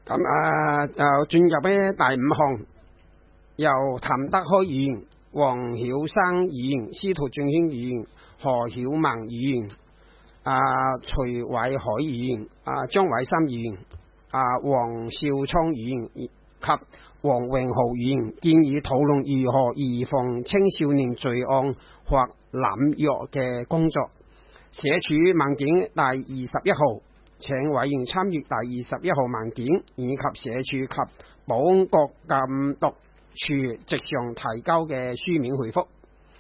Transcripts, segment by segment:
咁就進入咧第5項，由譚德開議員、黃曉生議員、司徒俊軒議員、何曉萌議員、徐偉海議員、張偉森議員、黃少聰議員及黃榮豪議員建議討論如何預防青少年罪案或濫藥嘅工作。社署文件第21號，請委員參閱第21號文件以及社署及保安局監督處直上提交嘅書面回覆。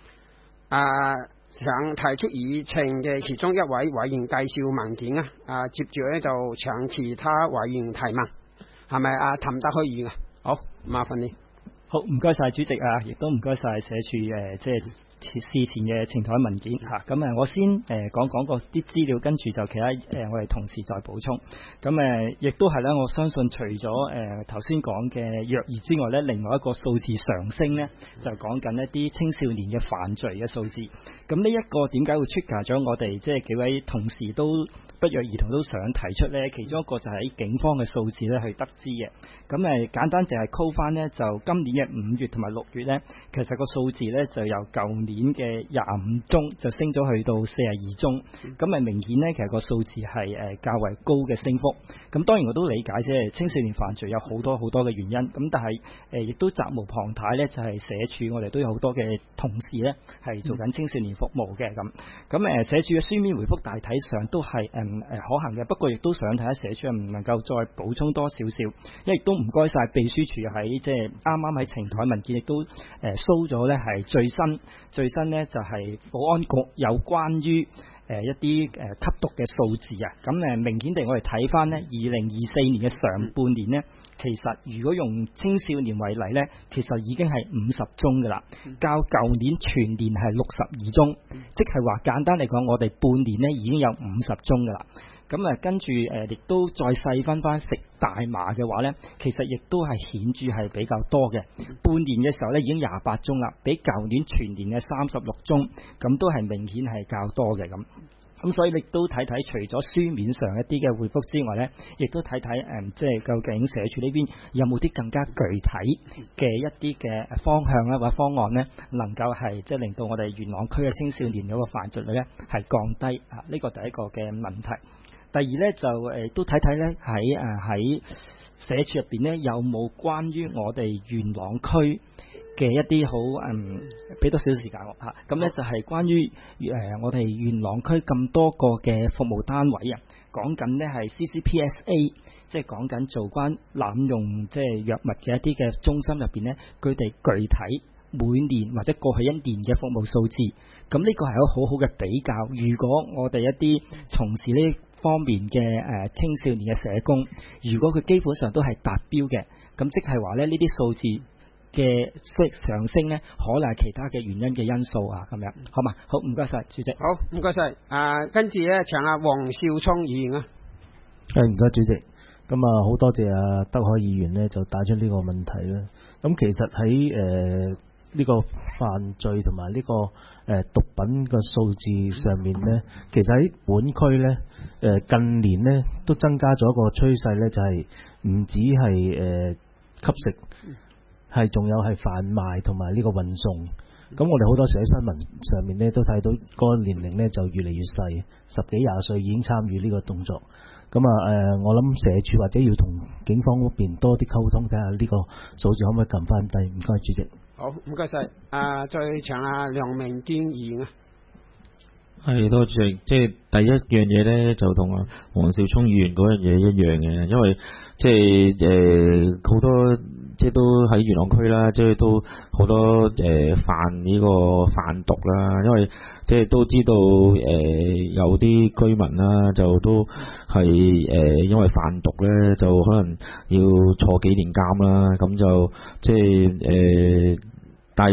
想提出議程嘅其中一位委員介紹文件接住咧就請其他委員提問，係咪譚德開議員？好，麻煩你。 好，唔該晒主席亦都唔該晒社署即係事前嘅呈台文件咁我先講個啲資料，跟住就其他我哋同事再補充。咁亦都係咧，我相信除咗頭先講嘅虐兒之外咧，另外一個數字上升咧，就講緊一啲青少年嘅犯罪嘅數字。咁呢一個點解會trigger咗我哋即係幾位同事都不約而同都想提出咧？其中一個就係警方嘅數字咧去得知嘅。咁簡單淨係 call 翻咧，就今年嘅5月同埋6月咧，其實個數字咧就由舊年嘅25宗就升咗去到42宗，咁明顯咧其實個數字係較為高嘅升幅。咁當然我都理解啫，青少年犯罪有好多嘅原因，咁但係亦都責無旁貸咧，就係社署我哋都有好多嘅同事咧係做緊青少年服務嘅。咁社署嘅書面回覆大體上都係可行嘅，不過亦都想睇下社署唔能夠再補充多少少，因為亦都唔該晒秘書處喺即係啱啱喺呈台文件亦都show咗咧係最新咧就係保安局有關於一啲吸毒嘅數字啊。咁明顯地我哋睇翻呢2024年嘅上半年呢，其實如果用青少年為例呢，其實已經係50宗噶啦，較舊年全年係62宗，即係話簡單嚟講，我哋半年呢已經有50宗噶啦。咁跟住亦都再細分翻食大麻嘅話呢，其實亦都係顯著係比較多嘅。半年嘅時候呢已經28宗啦，比舊年全年嘅36宗，咁都係明顯係較多嘅咁。咁所以亦都睇睇，除咗書面上一啲嘅回覆之外呢，亦都睇睇即係究竟社署呢邊有冇啲更加具體嘅一啲嘅方向或者方案呢，能夠係即係令到我哋元朗區嘅青少年嗰個犯罪率呢係降低呢個第一個嘅問題。第二咧就都睇睇咧喺社署入邊咧有冇關於我哋元朗區嘅一啲好俾多少時間我咁咧就係關於我哋元朗區咁多個嘅服務單位講緊呢係 CCPSA， 即係講緊做關濫用即係藥物嘅一啲嘅中心入邊咧，佢哋具體每年或者過去1年嘅服務數字，咁呢個係一個好好嘅比較。如果我哋一啲從事呢方面嘅青少年嘅社工，如果佢基本上都係達標嘅，咁即係話咧呢啲數字嘅上升咧，可能係其他嘅原因嘅因素咁樣，好嘛？好，唔該晒主席。 好，唔該晒。跟住咧請黃少聰議員唔該主席。咁好多謝德海議員咧就帶出呢個問題啦。咁其實喺呢個犯罪同埋呢個毒品嘅數字上面呢，其實喺本區呢，近年呢都增加咗一個趨勢呢，就係唔止係吸食，係仲有係販賣同埋呢個運送。咁我哋好多時喺新聞上面呢都睇到嗰個年齡呢就越嚟越細，10幾20歲已經參與呢個動作。咁我諗社署或者要同警方嗰邊多啲溝通，睇下呢個數字可唔可以撳翻低。唔該主席。 好，唔該晒。再請梁明堅議員係多謝，即係第一樣嘢咧，就同黃少聰議員嗰樣嘢一樣嘅，因為即係好多即係都喺元朗區啦，即係都好多販呢個販毒啦，因為即係都知道有啲居民啦，就都係因為販毒咧，就可能要坐幾年監啦，咁就即係但係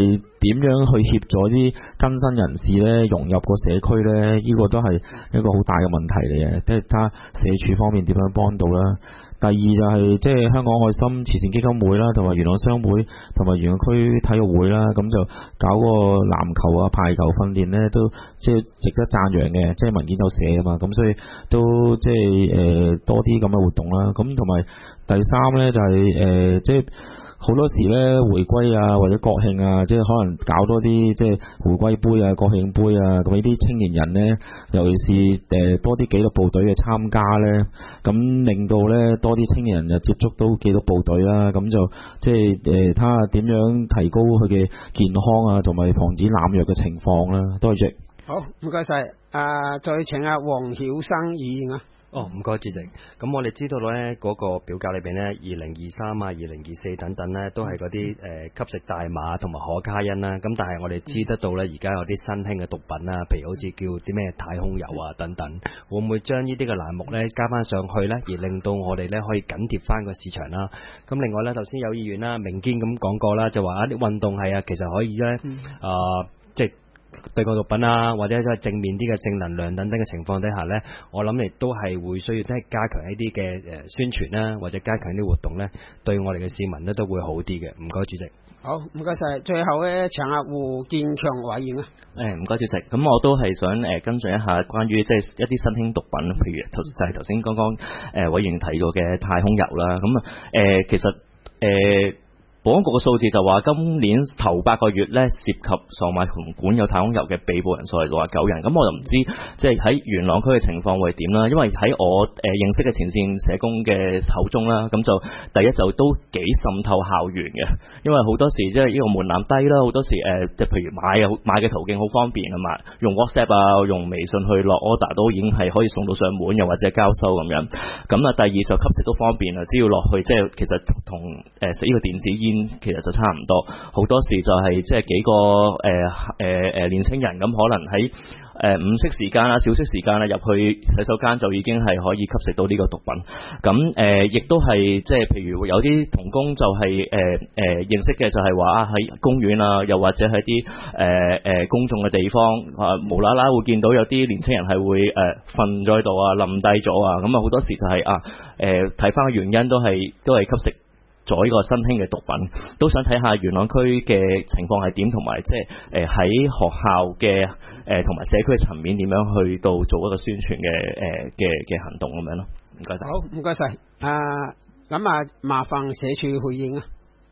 點樣去協助啲更生人士咧融入個社區咧？呢個都係一個好大嘅問題嚟嘅，即係睇下社署方面點樣幫到啦。第二就係即係香港愛心慈善基金會啦，同埋元朗商會同埋元朗區體育會啦，咁就搞個籃球啊、排球訓練咧，都即係值得讚揚嘅。即係文件有寫啊嘛，咁所以都即係多啲咁嘅活動啦。咁同埋第三咧就係即係。好多時咧回歸啊或者國慶啊，即係可能搞多啲即係回歸杯啊、國慶杯啊，咁呢啲青年人咧，尤其是多啲紀律部隊嘅參加咧，咁令到咧多啲青年人就接觸到紀律部隊啦，咁就即係睇下點樣提高佢嘅健康啊，同埋防止濫藥嘅情況啦。多謝。 好，唔該晒。再請阿黃曉生議員啊。 唔該主席。咁我哋知道咧嗰個表格裏邊咧，2023啊、2024等等咧，都係嗰啲吸食大麻同埋可卡因啦。咁但係我哋知得到咧，而家有啲新興嘅毒品啦，譬如好似叫啲咩太空油啊等等，會唔會將呢啲嘅欄目咧加翻上去咧，而令到我哋咧可以緊貼翻個市場啦？咁另外咧，頭先有議員啦，明堅咁講過啦，就話啲運動係啊，其實可以咧即係對抗毒品啊，或者即係正面啲嘅正能量等等嘅情況底下呢，我諗亦都係會需要即係加強一啲嘅宣傳啦，或者加強啲活動呢，對我哋嘅市民呢都會好啲嘅。唔該主席。 好，唔該晒。最後呢，請阿胡建強委員啊。 唔該主席。咁我都係想跟進一下關於即係一啲新興毒品，譬如就係頭先剛剛委員提過嘅太空油啦。咁其實保安局嘅數字就話今年頭8個月咧，涉及售賣同管有太空油嘅被捕人數係69人。咁我就唔知即係喺元朗區嘅情況會點啦。因為喺我認識嘅前線社工嘅口中啦，咁就第一就都幾滲透校園嘅，因為好多時即係呢個門檻低啦，好多時即係譬如買嘅途徑好方便啊嘛，用 WhatsApp 啊，用微信去落 order 都已經係可以送到上門，又或者交收咁樣。咁啊，第二就吸食都方便啦，只要落去即係其實同食呢個電子煙其實就差唔多，好多時就係即係幾個年青人咁，可能喺午息時間啦、小息時間啦，入去洗手間就已經係可以吸食到呢個毒品。咁亦都係即係譬如有啲同工就係認識嘅就係話喺公園啊，又或者喺啲公眾嘅地方無啦啦會見到有啲年青人係會瞓咗喺度啊、冧低咗啊，咁啊好多時就係睇翻個原因都係吸食咗呢個新興嘅毒品，都想睇下元朗區嘅情況係點，同埋即係喺學校嘅同埋社區嘅層面點樣去到做一個宣傳嘅行動咁樣咯。唔該晒。 好，唔該晒。咁麻煩社署回應啊。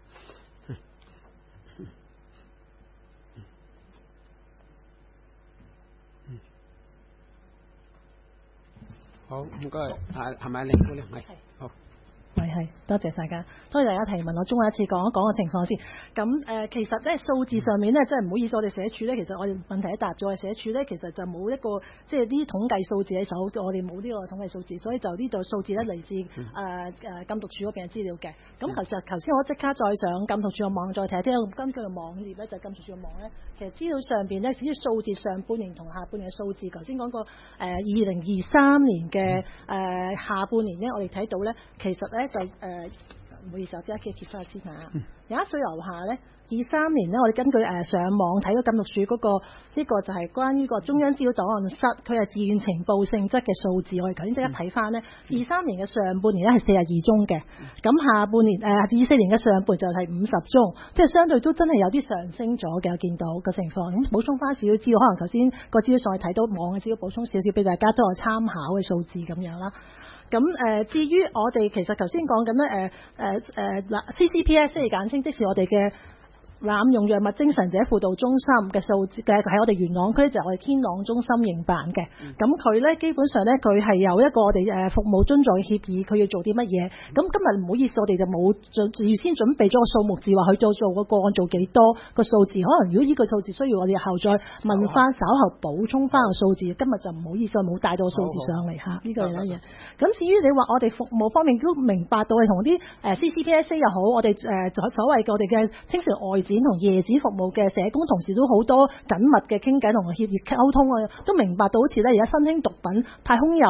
好，唔該。係咪領導咧？係。好。 係，多謝大家，多謝大家提問。我中一次講一講個情況先。咁其實咧數字上面咧，真係唔好意思，我哋社署咧，其實我哋問題一答咗，我哋社署咧其實就冇一個即係啲統計數字喺手，我哋冇呢個統計數字，所以就呢度數字咧嚟自禁毒處嗰邊嘅資料嘅。咁其實頭先我即刻再上禁毒處嘅網再睇睇，根據個網頁咧就禁毒處嘅網咧，其實資料上邊咧啲數字上半年同下半年嘅數字，頭先講過2023年嘅下半年咧，我哋睇到咧其實咧。就唔好意思，我即刻揭翻先嚇。21歲樓下咧，23年咧，我哋根據上網睇到禁毒處嗰個呢個就係關於個中央資料檔案室，佢係自願情報性質嘅數字。我哋頭先即刻睇翻咧，23年嘅上半年咧係42宗嘅，咁下半年24年嘅上半就係50宗，即係相對都真係有啲上升咗嘅，我見到個情況。咁補充翻少少資料，可能頭先個資料上去睇到網嘅資料，補充少少俾大家都有參考嘅數字咁樣啦。咁至於我哋其實頭先講緊咧CCPS 即係簡稱，即是我哋嘅濫用藥物精神者輔導中心嘅數字嘅，喺我哋元朗區就係我哋天朗中心營辦嘅。咁佢咧基本上咧佢係有一個我哋服務津助嘅協議，佢要做啲乜嘢。咁今日唔好意思，我哋就冇預先準備咗個數目字，話佢做個個案做幾多個數字。可能如果呢個數字需要我哋日後再問翻，稍後補充翻個數字。今日就唔好意思，我冇帶到個數字上嚟嚇，呢個係乜嘢？咁至於你話我哋服務方面都明白到係同啲CCPSA 又好，我哋所謂嘅我哋嘅青少年外展同夜展服務嘅社工同事都好多緊密嘅傾偈同協議溝通啊，都明白到好似咧而家新興毒品太空油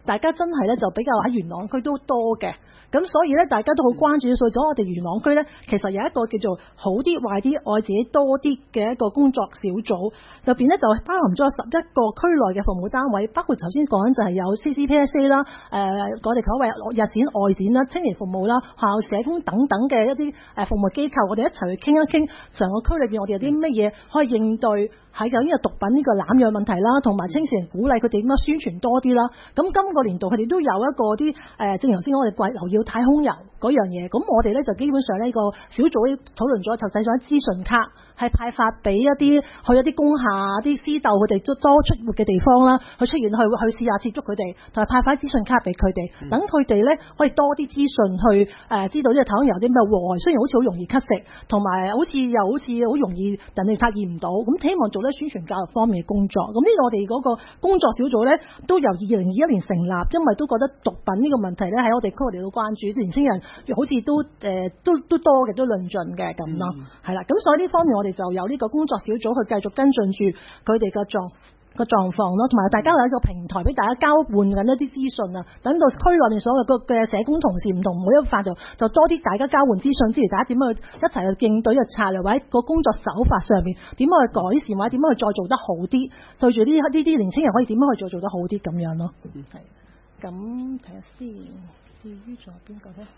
大家真係咧就比較喺元朗區都多嘅。咁所以咧，大家都好關注，所以咗我哋元朗區咧，其實有一個叫做好啲、壞啲、愛自己多啲嘅一個工作小組，入邊咧就包含咗11個區內嘅服務單位，包括頭先講緊就係有 CCPSA 啦，我哋所謂日展、外展啦、青年服務啦、學校社工等等嘅一啲服務機構，我哋一齊去傾一傾成個區裏邊我哋有啲乜嘢可以應對喺有呢個毒品呢個濫用問題啦，同埋青少年鼓勵佢哋點樣宣傳多啲啦。咁今個年度佢哋都有一個啲正如頭先我哋貴留要太空遊嗰樣嘢，咁我哋咧就基本上呢個小組討論咗，就製咗資訊卡，係派發俾一啲工廈、啲私竇佢哋多出沒嘅地方啦，去出現去試下接觸佢哋，同埋派發資訊卡俾佢哋，等佢哋咧可以多啲資訊去知道呢個太空遊啲咩禍害，雖然好似好容易吸食，同埋好似好容易人哋發現唔到，咁希望做得宣傳教育方面嘅工作。咁呢個我哋嗰個工作小組咧都由2021年成立，因為都覺得毒品呢個問題咧喺我哋區我哋都關注，年輕人好似都多嘅，都論盡嘅咁咯，係啦。咁所以呢方面我哋就有呢個工作小組去繼續跟進住佢哋嘅狀況咯，同埋大家有一個平台俾大家交換緊一啲資訊啊，等到區內面所有嘅社工同事唔同每一範就多啲大家交換資訊之餘，大家點樣去一齊去應對嘅策略或者個工作手法上面點樣去改善，或者點樣去再做得好啲，對住呢啲年輕人可以點樣去再做得好啲咁樣咯。係，咁睇下先，至於仲有邊個咧？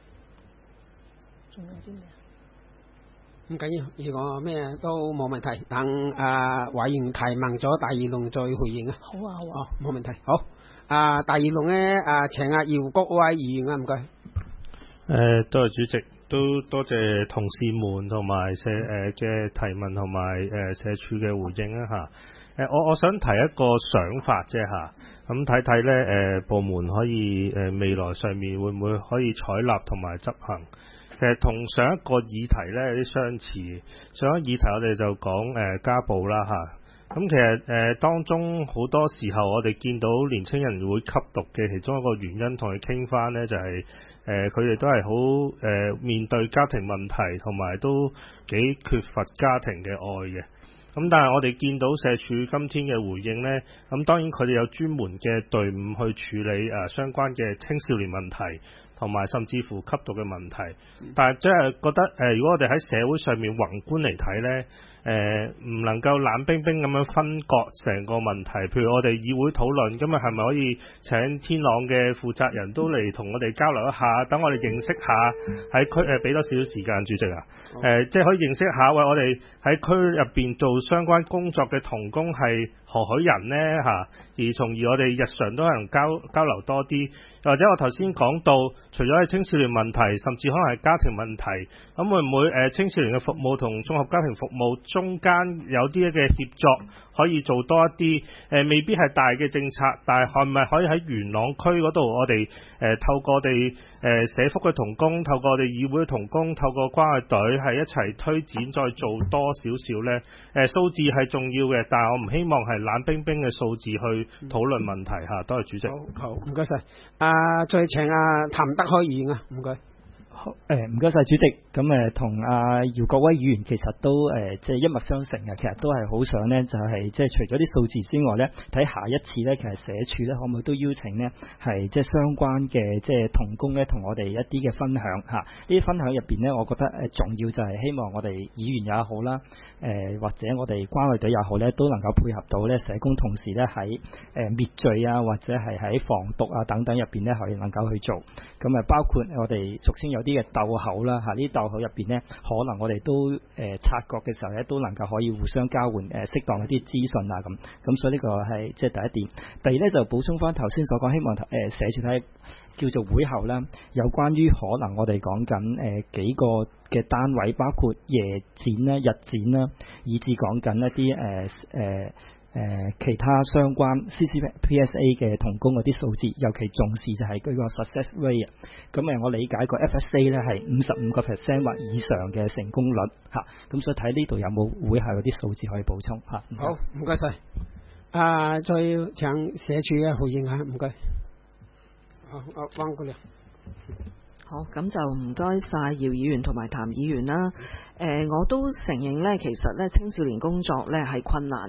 仲有啲咩？ 唔緊要，如果咩都冇問題，等委員提問咗第二輪再回應啊。 好啊，好啊。 哦，冇問題。好，第二輪咧，請姚國威議員啊，唔該。 多謝主席，都多謝同事們同埋社嘅提問同埋社署嘅回應啊嚇。我想提一個想法啫嚇，咁睇睇咧部門可以未來上面會唔會可以採納同埋執行。其實同上一個議題咧有啲相似，上一個議題我哋就講家暴啦嚇，咁其實當中好多時候我哋見到年青人會吸毒嘅其中一個原因，同佢傾翻呢就係佢哋都係好面對家庭問題，同埋都幾缺乏家庭嘅愛嘅。咁但係我哋見到社署今天嘅回應呢，咁當然佢哋有專門嘅隊伍去處理相關嘅青少年問題，同埋甚至乎吸毒嘅問題。但係即係覺得如果我哋喺社會上面宏觀嚟睇呢，唔能夠冷冰冰咁樣分割成個問題。譬如我哋議會討論，今日係咪可以請天朗嘅負責人都嚟同我哋交流一下，等我哋認識下喺區俾多少少時間，主席啊，即係可以認識下，喂，我哋喺區入邊做相關工作嘅同工係何許人呢嚇，而從而我哋日常都係交流多啲。或者我頭先講到，除咗係青少年問題，甚至可能係家庭問題，咁會唔會青少年嘅服務同綜合家庭服務中間有啲嘅協作，可以做多一啲未必係大嘅政策，但係係咪可以喺元朗區嗰度，我哋透過我哋社福嘅同工，透過我哋議會嘅同工，透過關愛隊係一齊推展，再做多少少呢？數字係重要嘅，但係我唔希望係冷冰冰嘅數字去討論問題嚇。多謝主席。 好，唔該晒。再請譚德開議員啊，唔該。 好，唔該晒主席。咁同姚國威議員其實都即係一脈相承嘅，其實都係好想呢，就係即係除咗啲數字之外呢，睇下一次呢，其實社署呢可唔可以都邀請呢，係即係相關嘅即係同工呢，同我哋一啲嘅分享嚇。呢啲分享入邊呢，我覺得重要就係希望我哋議員也好啦，或者我哋關愛隊也好呢，都能夠配合到呢社工同事呢，喺滅罪啊，或者係喺防毒啊等等入邊呢，可以能夠去做。咁包括我哋俗稱有啲嘅鬥口啦嚇，呢啲鬥口入邊呢，可能我哋都察覺嘅時候呢，都能夠可以互相交換適當一啲資訊啊咁所以呢個係即係第一點。第二呢，就補充翻頭先所講，希望社署睇叫做會後啦，有關於可能我哋講緊幾個嘅單位，包括夜展啦、日展啦，以至講緊一啲其他相關 CCPSA 嘅同工嗰啲數字，尤其重視就係佢個 success rate 啊。咁我理解個 FSA 咧係55% 或以上嘅成功率嚇。咁所以睇呢度有冇會後嗰啲數字可以補充嚇。 好，唔該晒。再請社署嘅回應下，唔該。汪姑娘。 好，咁就唔該晒姚議員同埋譚議員啦。我都承認呢，其實呢青少年工作呢係困難嘅。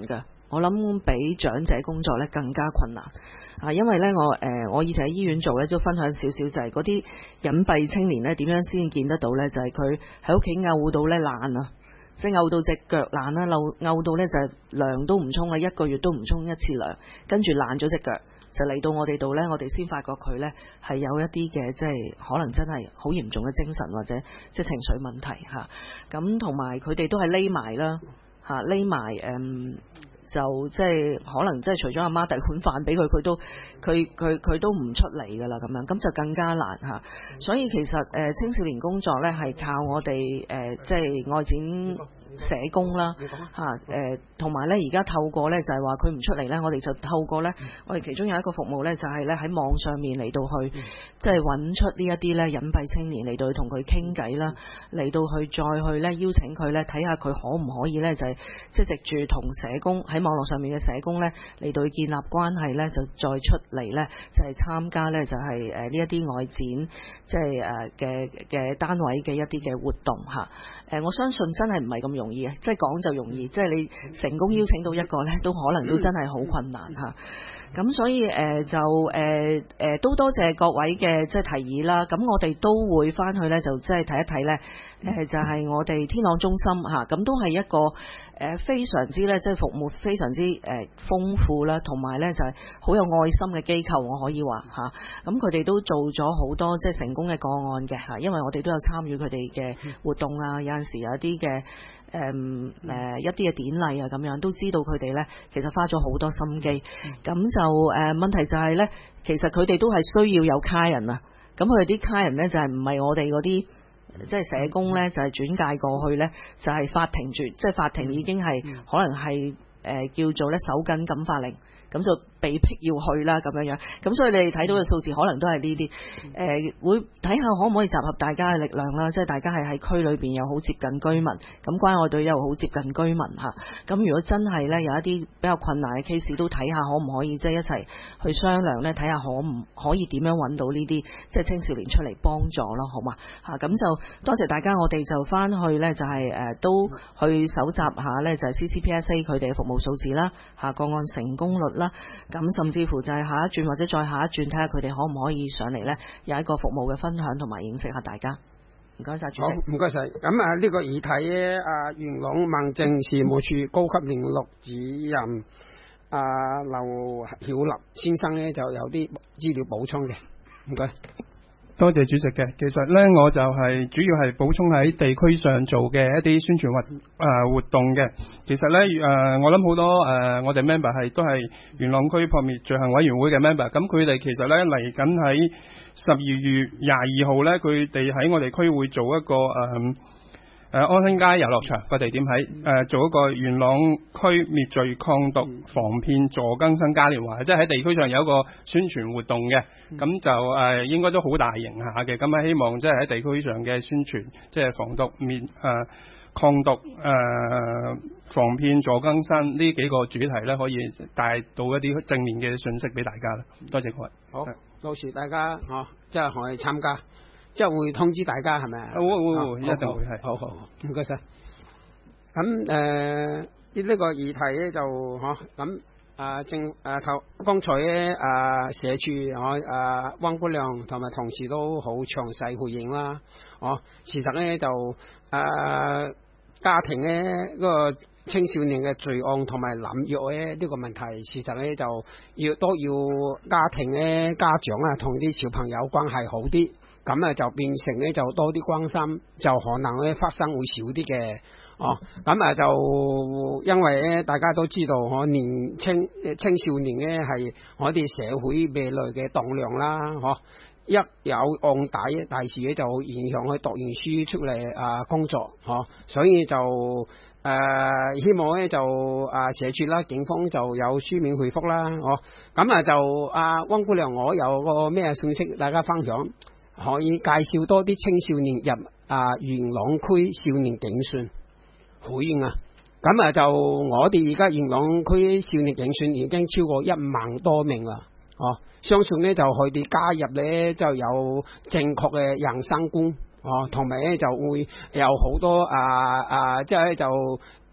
我諗比長者工作咧更加困難啊！因為咧我以前喺醫院做咧，都分享少少就係嗰啲隱蔽青年咧點樣先見得到咧，就係佢喺屋企嘔到咧爛啊，即係嘔到隻腳爛啦，嘔到咧就係涼都唔沖啦，1個月都唔沖一次涼，跟住爛咗隻腳。就嚟到我哋度呢，我哋先發覺佢呢係有一啲嘅，即係可能真係好嚴重嘅精神或者即係情緒問題嚇。咁同埋佢哋都係匿埋啦嚇，匿埋就即係可能即係除咗阿媽遞碗飯俾佢，佢都唔出嚟㗎啦咁樣，咁就更加難嚇。所以其實青少年工作呢係靠我哋即係外展社工啦嚇同埋咧而家透過咧就係話佢唔出嚟咧，我哋就透過咧我哋其中有一個服務咧就係咧喺網上面嚟到去即係揾出呢一啲咧隱蔽青年嚟到去同佢傾偈啦，嚟到去再去咧邀請佢咧睇下佢可唔可以咧就係即係藉住同社工喺網絡上面嘅社工咧嚟到去建立關係咧，就再出嚟咧就係參加咧就係呢一啲外展即係嘅單位嘅一啲嘅活動嚇。我相信真係唔係咁容易嘅，即係講就容易，即係你成功邀請到一個呢，都可能都真係好困難嚇。咁所以都多謝各位嘅即係提議啦。咁我哋都會翻去呢，就即係睇一睇呢，就係我哋天朗中心嚇，咁都係一個非常之呢，即係服務非常之豐富啦，同埋呢就係好有愛心嘅機構，我可以話嚇。咁佢哋都做咗好多即係成功嘅個案嘅嚇，因為我哋都有參與佢哋嘅活動啊，有陣時有一啲嘅一啲嘅典禮啊咁樣，都知道佢哋呢其實花咗好多心機。咁就問題就係呢，其實佢哋都係需要有家人啊。咁佢哋啲家人呢，就係唔係我哋嗰啲即係社工呢，就係轉介過去呢，就係法庭即係法庭已經係可能係叫做呢手緊感化令，咁就被迫要去啦咁樣樣。咁所以你哋睇到嘅數字可能都係呢啲會睇下可唔可以集合大家嘅力量啦，即係大家係喺區裏邊又好接近居民，咁關愛隊又好接近居民嚇。咁如果真係呢，有一啲比較困難嘅 case， 都睇下可唔可以即係一齊去商量呢，睇下可以點樣揾到呢啲即係青少年出嚟幫助咯，好嘛嚇？咁就多謝大家，我哋就翻去呢，就係都去搜集下呢，就係 CCPSA 佢哋嘅服務數字啦嚇，個案成功率啦。咁甚至乎就係下一轉或者再下一轉，睇下佢哋可唔可以上嚟呢？有一個服務嘅分享同埋認識下大家。唔該晒主席。好， 唔該晒。咁呢個議題咧，元朗民政事務處高級聯絡主任劉曉立先生呢，就有啲資料補充嘅。唔該。 多謝主席嘅。其實呢，我就係主要係補充喺地區上做嘅一啲宣傳活動嘅。其實呢，我諗好多我哋 member 都係元朗區撲滅罪行委員會嘅 member。咁佢哋其實呢，嚟緊喺12月22號呢，佢哋喺我哋區會做一個安興街遊樂場個地點喺做一個元朗區滅罪抗毒防騙助更生嘉年華，即係喺地區上有一個宣傳活動嘅。咁就應該都好大型下嘅。咁希望即係喺地區上嘅宣傳，即係防毒抗毒防騙助更生呢幾個主題呢，可以帶到一啲正面嘅信息俾大家啦。多謝各位。 好，到時大家即係可以參加。即係會通知大家係咪啊？ 會，一定會係。 好，唔該晒。咁呢個議題咧就咁剛才咧社署汪姑娘同埋同事都好詳細回應啦。事實咧就家庭咧嗰個青少年嘅罪案同埋濫藥咧呢個問題，事實咧就都要家庭咧家長同啲小朋友關係好啲。咁就變成咧就多啲關心，就可能咧發生會少啲嘅。咁就因為咧大家都知道，青少年咧係我哋社會未來嘅棟梁啦。一有案底，大時咧就影響佢讀完書出嚟工作。所以就希望咧就社署啦、警方就有書面回覆啦。咁就汪姑娘，我有個咩信息大家分享？可以介紹多啲青少年入元朗區少年警訊會員啊！咁就我哋而家元朗區少年警訊已經超過1萬多名啦。相信呢就佢哋加入呢就有正確嘅人生觀。同埋呢就會有好多即係就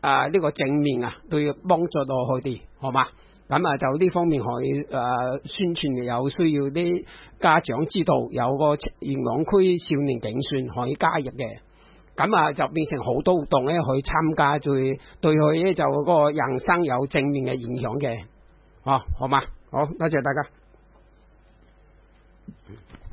呢個正面啊，都要幫助到佢哋，好嘛？咁啊，就呢方面可以宣傳，有需要啲家長知道有個元朗區少年警選可以加入嘅，咁啊就變成好多活動咧去參加，對佢咧就個人生有正面嘅影響嘅，好嘛？好，多謝大家。